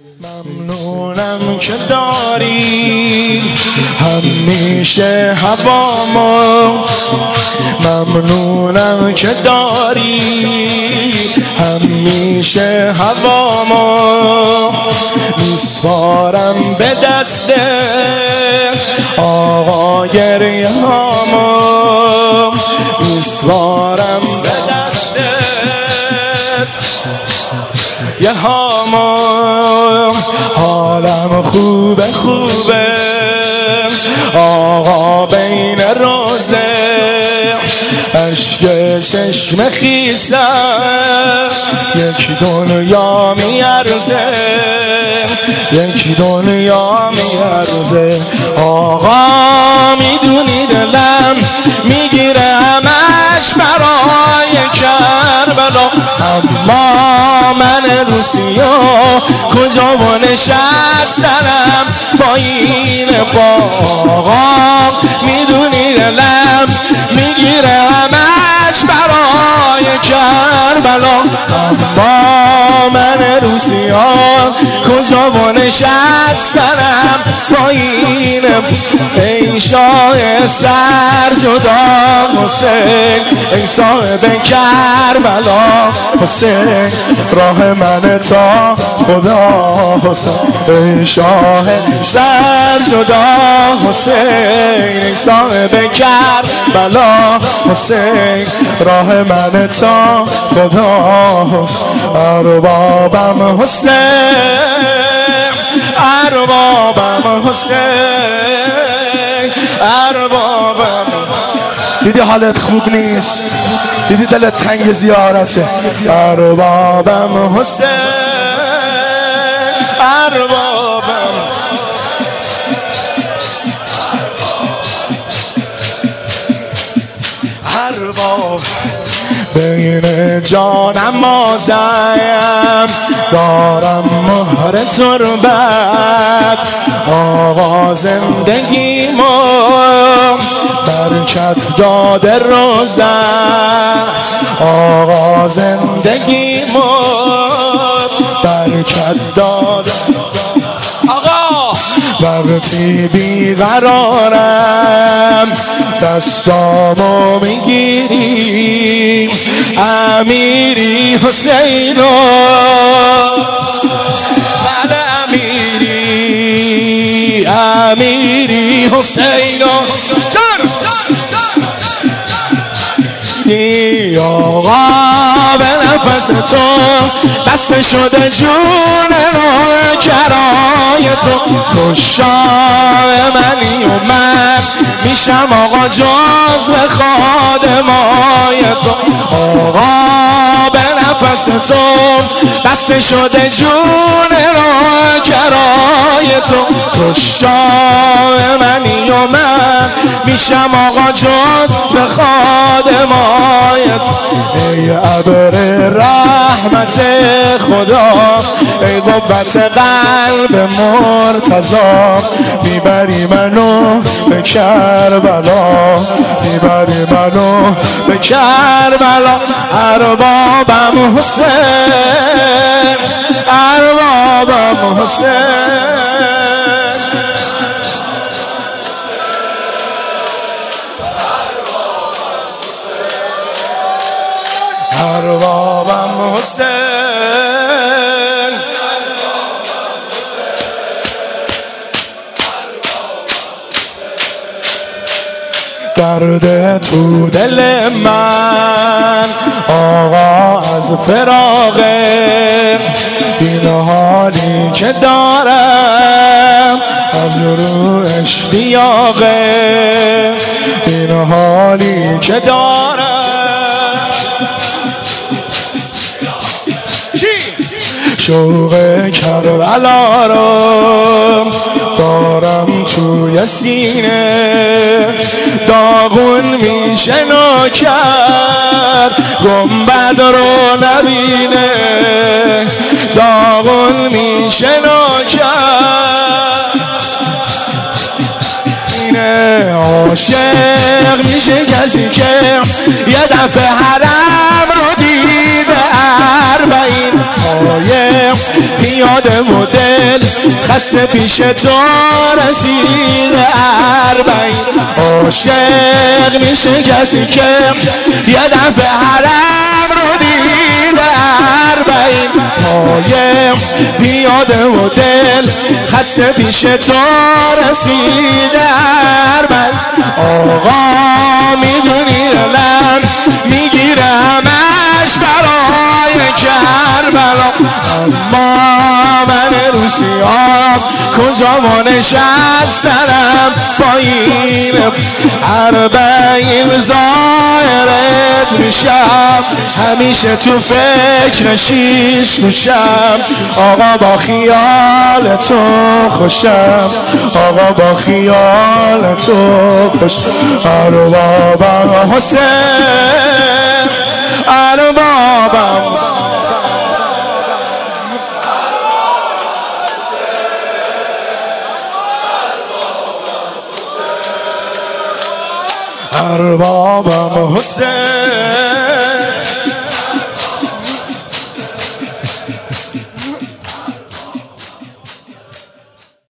ممنونم که داری همیشه هوامو، ممنونم که داری همیشه هوامو، میسپارم به دست آقا گریه هامو، میسپارم به دست یه هامو. حالم خوبه خوبه آقا بین روزه، عشق چشم خیسه یک دنیا میارزه، یک دنیا میارزه. آقا میدونی دلم میگیره همش برای کربلا، اما من روسیا کجا و نشستنم با این پا. آقا میدونی دلم میگیره همش برای کربلا، اما من روسیا کجا و نشستنم با این ای شاه سر جدا حسین، ای صاحب کربلا حسین، راه من تا خدا حسین، ای شاه سر جدا حسین، ای صاحب کربلا حسین، راه من تا خدا حسین. اربابم حسین، اربابم حسین، اربابم. دیدی حالت خوب نیست؟ دیدی دلت تنگ زیارته؟ اربابم حسین، اربابم. ارباب بین جانم مازم دارم مهر تربت، آقا زندگیمو برکت داده روزه، آقا زندگیمو برکت داده. آقا وقتی بیقرارم دستامو میگیری، امیری حسینو، بله امیری، امیری حسینو جان. آقا به نفس تو دست شده جون رو کرای تو شاه منی و من میشم آقا جزو خادمای تو. آقا به نفس تو دست شده جون رو کرای تو شاه منی و من میشم آقا جزو خادمای تو. ای ابر رحمت خدا، ای قوت قلب مرتضا، میبری منو به کربلا، میبری منو به کربلا. اربابم حسین، اربابم حسین، اربابم حسین. درد تو دل من آقا از فراقه، این حالی که دارم از رو اشتیاقه، این حالی که دارم. شوق کربلا رو دارم توی سینه، داغون میشه نوکر گنبد رو نبینه، داغون میشه نوکر. اینه عاشق میشه کسی که یه دفعه حرم رو دیده، 40 پای بیاد مدل خسته پیش تو رسیده اربعین عاشق میشه کسی که یه دفعه حرم رو دیده اربعین پایم بیاد مدل خسته پیش تو رسیده اربعین آقا میدونی دلم میگیره همش برای کربلا اما من روسیام کجا ما نشستنم پایین اربعین ظاهرت میشم همیشه تو فکر شیش میشم آقا با خیال تو خوشم آقا با خیال تو خوش اربابم حسین اربابم اربابم حسین